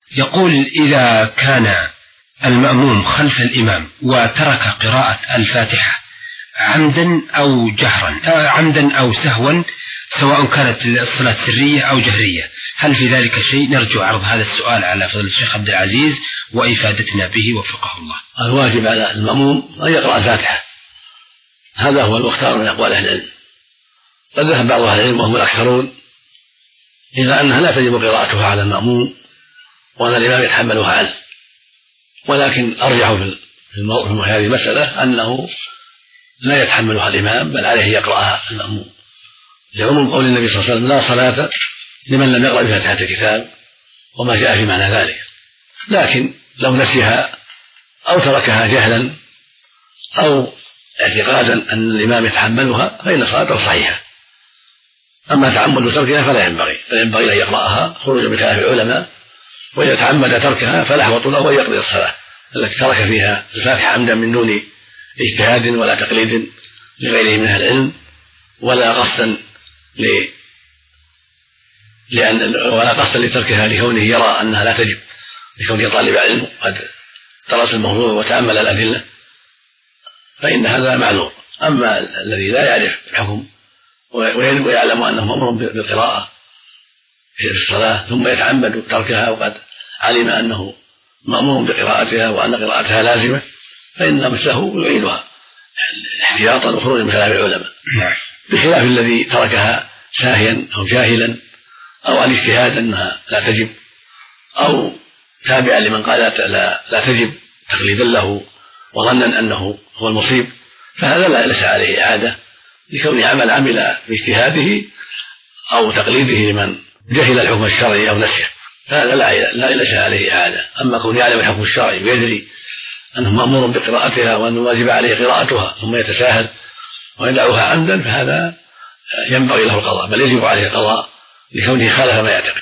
يقول: إذا كان المأموم خلف الإمام وترك قراءة الفاتحة عمدا أو جهرا، عمدا أو سهوا، سواء كانت الصلاة سرية أو جهرية، هل في ذلك شيء؟ نرجو عرض هذا السؤال على فضل الشيخ عبد العزيز وإفادتنا به وفقه الله. الواجب على المأموم أن يقرأ الفاتحة، هذا هو المختار من أقوال أهل العلم. قد ذهب بعض أهل العلم وهم الأكثرون إلى أنها لا تجب قراءتها على المأموم وأن الإمام يتحملها عنه، ولكن أرجح في هذه المسألة أنه لا يتحملها الإمام بل عليه يقرأها المأموم، لعموم قول النبي صلى الله عليه وسلم: لا صلاة لمن لم يقرأ بفاتحة الكتاب، وما جاء في معنى ذلك. لكن لو نسيها أو تركها جهلا أو اعتقادا أن الإمام يتحملها فإن صلاته صحيحة. أما تعمد تركها فلا ينبغي، فينبغي أن يقرأها خروجا بخلاف العلماء، وإذا تعمد تركها فالأحوط له أن يقضي الصلاة التي ترك فيها الفاتحة عمدا من دون اجتهاد ولا تقليد لغيره من أهل العلم، ولا قصدا لتركها لكونه يرى أنها لا تجب، لكونه طالب علم قد درس الموضوع وتأمل الأدلة، فإن هذا معذور. أما الذي لا يعرف الحكم ويعلم أنه مأمور بالقراءة في الصلاة ثم يتعمد تركها وقد علم أنه مأمور بقراءتها وأن قراءتها لازمة، فإن مثله يعيدها احتياطا وخروجا من كلام العلماء، بخلاف الذي تركها ساهيا أو جاهلا أو عن اجتهاد أنها لا تجب، أو تابعا لمن قال لا تجب تقليدا له وظنا أنه هو المصيب، فهذا ليس عليه إعادة لكونه عمل باجتهاده أو تقليده لمن جهل الحكم الشرعي أو نسيه، فهذا لا ليس عليه إعادة. أما كونه يعلم الحكم الشرعي ويدري أنه مأمور بقراءتها وأنه واجب عليه قراءتها ثم يتساهل ويدعوها عمدا، فهذا ينبغي له القضاء، بل يجب عليه القضاء لكونه خالف ما يعتقد.